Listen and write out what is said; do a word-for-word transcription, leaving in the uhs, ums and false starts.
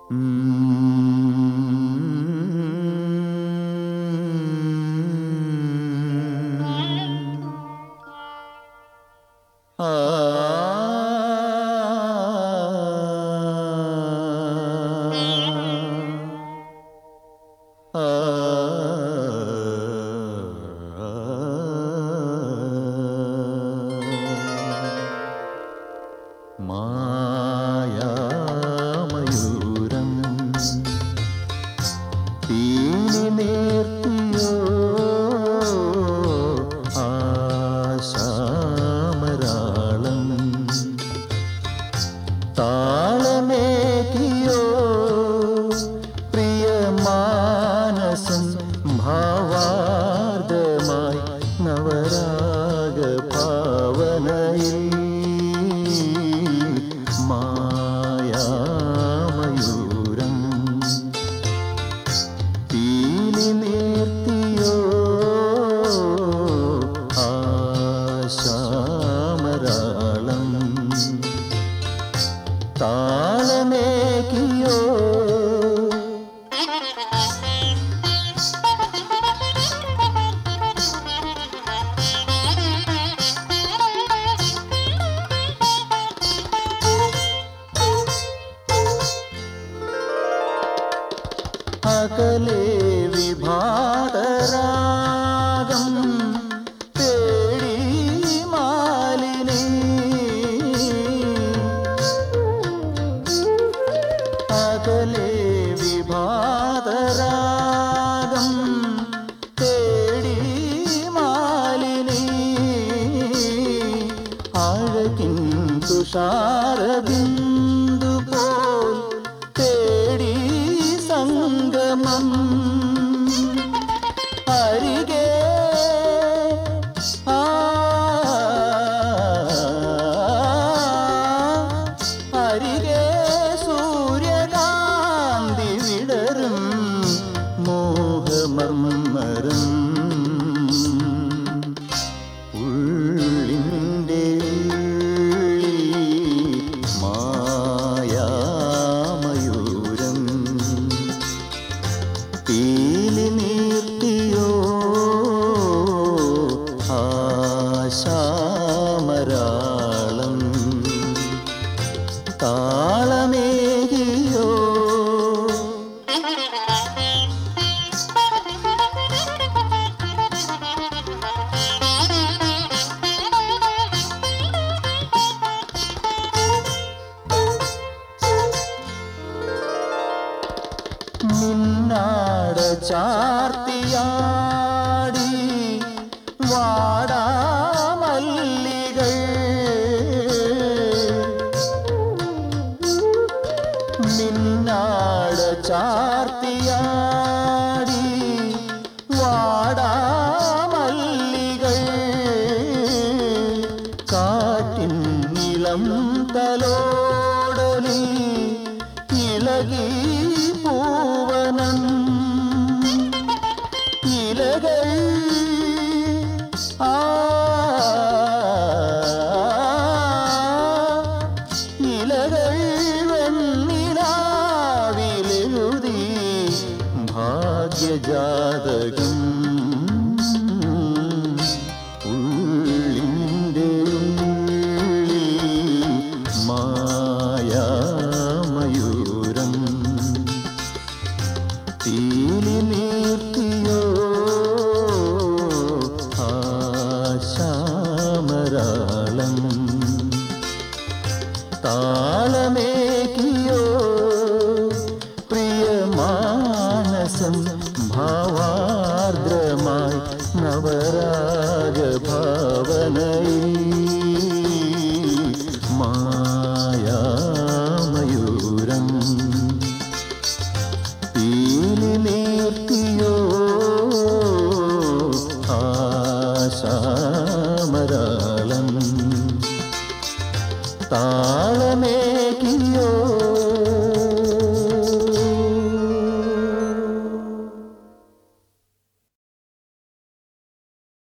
മായാമയൂരം തീനി നേർത്തിയോ ആശാമരാളം താളമേകിയോ പ്രിയമാനസം ഭാവാർദ്ദമായി നവരാഗ പാവനയിൽ മായാമയൂരം തീനി നേർത്തിയോ ആശാമരാളം താളമേകിയോ അകലെ വിഭാതരാഗം തേടി മാലിനി അകലെ വിഭാതരാഗം തേടി മാലിനി അഴകിൻ തുഷാരബിന്ദു പോൽ തേടി സംഗമം അരികെ ആ അരികെ സൂര്യകാന്തി വിടരും മോഹമർമ്മരം ഉള്ളിൻ്റെ മായാമയൂരം തീനി നീർത്തിയോ ആശാമരാളം താളമേകിയോ നിന്നാട ചാർത്തിയാടി വാടാമല്ലികൾ നിന്നാട ചാർത്തിയാടി വാടാമല്ലികൾ കാറ്റിൻ നിലം തലോടലിൽ ഇളകി പൂവനം ഇലകൾ ആ ഇലകൾ വെണ്ണിലാവിലെഴുതി ഭാഗ്യജാതകം ഉള്ളിൻ്റെ ഉള്ളിൽ മായാമയൂരം തീനി നീർത്തിയോ ആശാമരാളം താളമേകിയോ പ്രിയമാനസം ഭാവാർദ്രമായി നവരാഗ ഭാവനയിൽ മായാമയൂരം തീനി നേർത്തിയോ ആശാമരാളം താളമേ